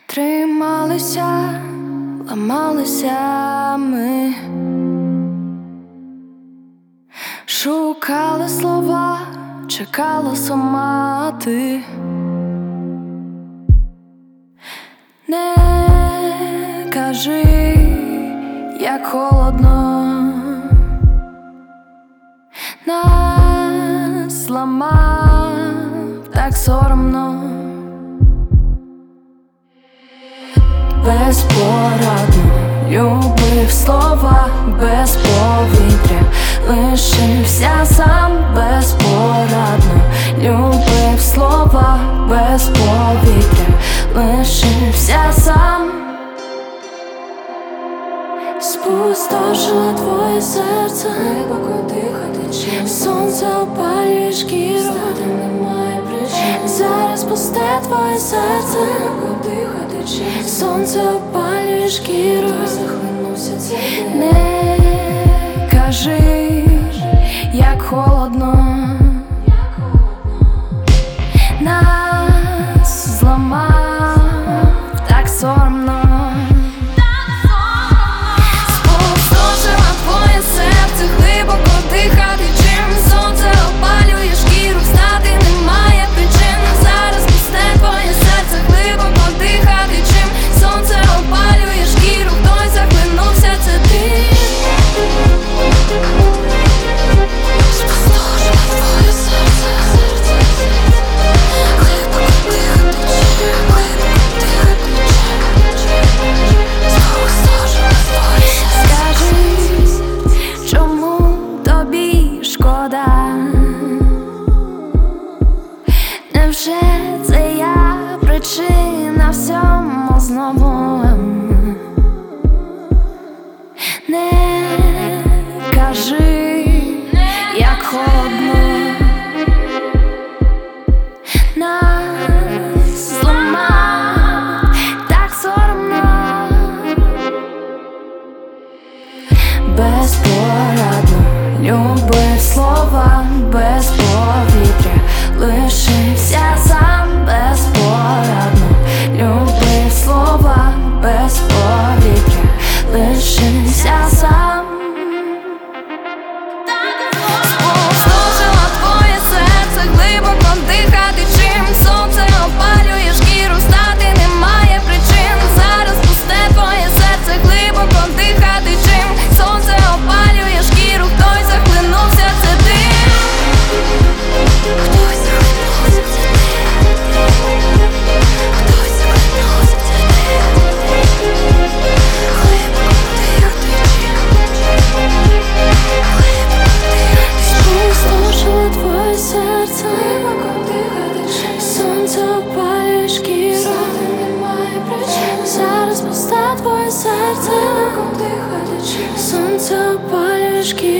Трималися, ламалися ми, шукали слова, чекала сама ти. Не кажи, як холодно, нас зламав, так соромно. Безпорадно любив слова, без повітря лишився сам. Безпорадно любив слова, без повітря лишився сам. Спустошило твоє серце, глибоко дихати чим сонце опалює шкіру, стати немає причин. Зараз пусте твоє серце, глибоко дихати чим сонце опалює шкіру. Захлинувся цей день. Не кажи, як холодно, нас зламав, так соромно. Невже це я причина всьому знову? Не кажи, як холодно, нас зламав, так соромно. Безпорадно любив слова, без повітря лишився сам. Безпорадно любив слова, без повітря лишився сам. Спустошило твоє серце, глибоко дихати чим сонце опалює шкіру, стати немає причин. Зараз пусте твоє серце, глибоко дихати чим сонце опалює шкіру. Хтось захлинувся, це ти. Хтось захлинувся, це ти. Хтось захлинувся, це ти. Глибоко дихати чим. Спустошило твоє серце, глибоко дихати чим сонце опалює шкіру, стати немає причин. Зараз пусте твоє серце, глибоко дихати чим сонце опалює шкіру.